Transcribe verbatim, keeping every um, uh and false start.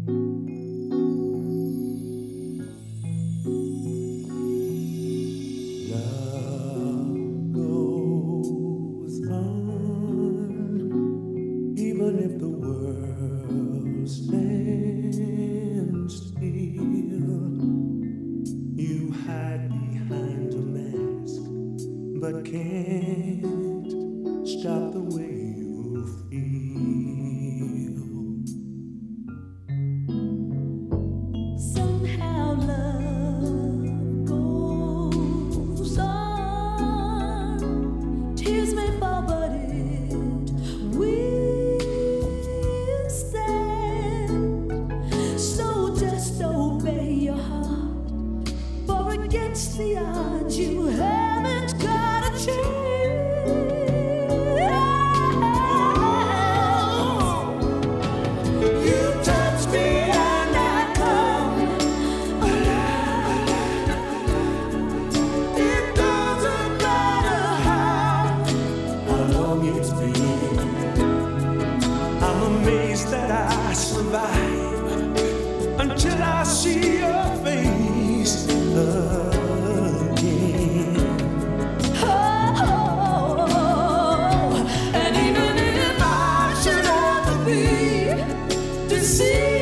Love goes on, even if the world stands still. You hide behind a mask, but can't stop the way you feel. Somehow love goes on. Tears may fall, but it will stand. So just obey your heart, for against the odds you haven't got a chance. It's been. I'm amazed that I survive until I see your face again. Oh, and even if I should ever be deceived.